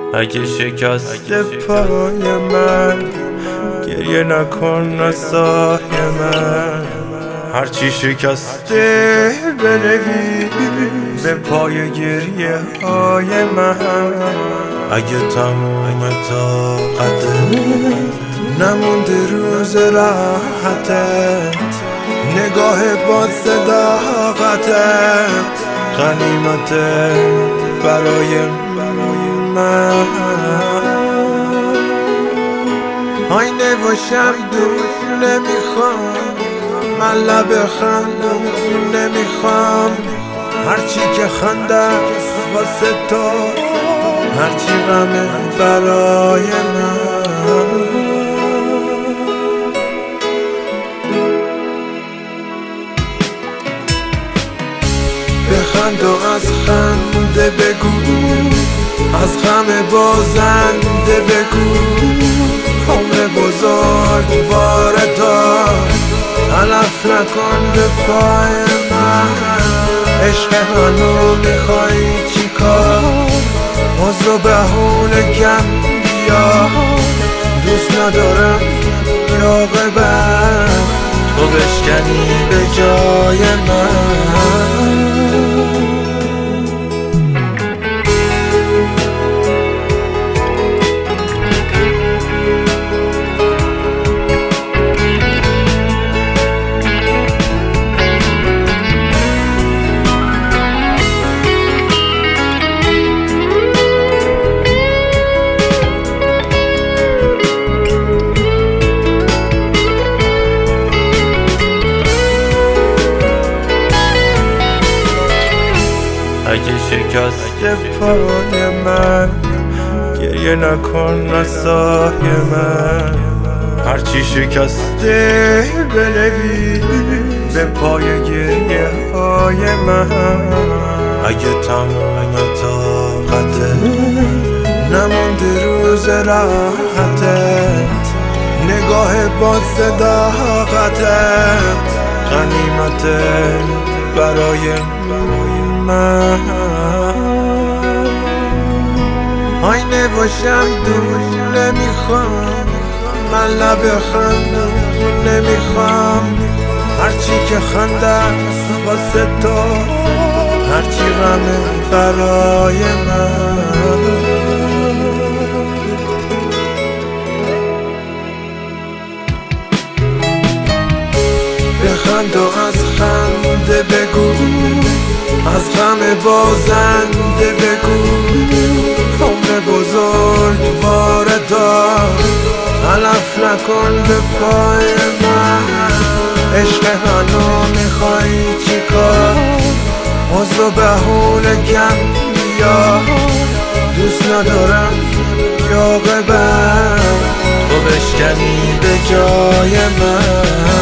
اگه شکست پای من گریه نکن نسای من، هرچی شکسته بنویس به پای گریه های من. اگه تموم طاقتت نمونده روز راحتت، نگاه با صداقتت غنیمته برای من. آینه و شمدون نمیخوام، من لب خندون نمیخوام، هرچی که خنده است واسه تو، هرچی غمه برای من. بخند و از خنده بگو، از غم بازنده بگو، عمر بزرگ واردار تلف نکن به پای من. عشق منو میخوای چی کار؟ عذر و بهونه کم بیا، دوست ندارم یا غیبت تو بشکنی به جای من. اگه شکست پای من گریه نکن نسای من، هرچی شکسته بنویس به پای گریه های من. اگه تمام طاقتت نمونده روز راحتت، نگاه با صداقتت غنیمته برای من. آینه و شمدون نمیخوام، من لب خندون نمیخوام، هرچی که خنده است واسه تو، هرچی غمه برای من. بخند و از خنده بگو، از غم بازنده بگو، عمر بزرگ واردار تلف نکن به پای من. عشق منو میخوای چی کار؟ عذر و بهونه کم بیا، دوست ندارم یا غیبت تو بشکنی به جای من.